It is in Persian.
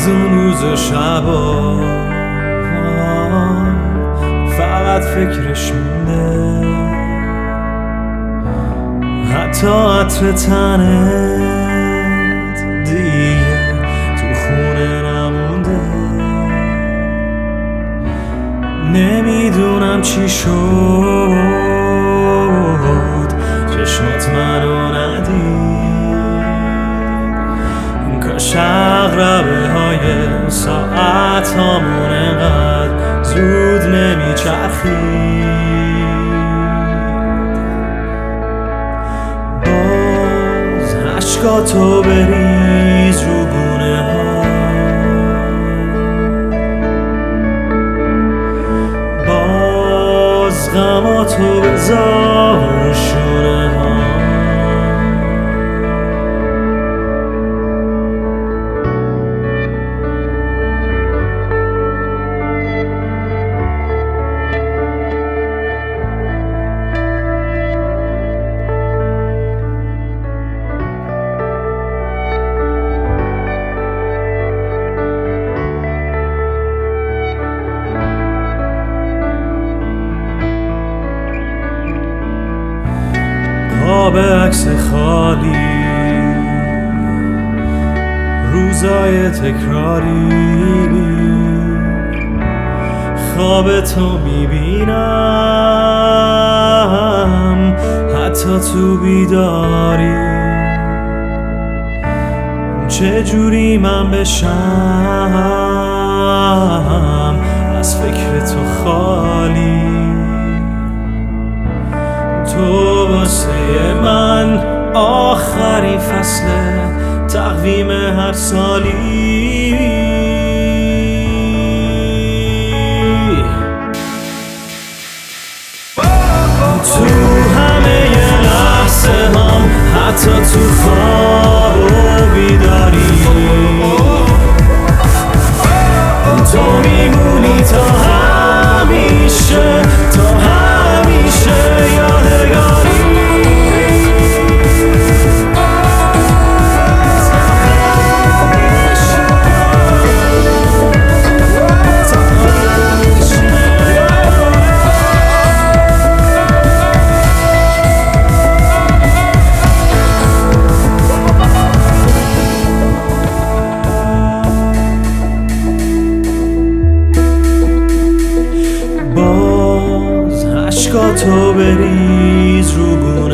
از اون روز و شبا فقط فکرش مونده، حتی عطر تنت دیگه تو خونه نمونده. نمیدونم چی شد، چشمات منو ندید، کاش عقربه های ساعت هامون انقدر زود نمیچرخید. باز عشقاتو بریز رو گونه ها، باز غماتو بذار رو شونه ها. خواب عکس خالی، روزای تکراری، خواب تو میبینم حتی تو بیداری. چجوری من بشم از فکر تو خالی؟ تو واسه من آخرین فصل تقویم هر سالی. تو همه لحظه هم، حتی تو خواب و بیداری، تو میمونی تا همیشه، تا همیشه یادگاری. تو بریز رو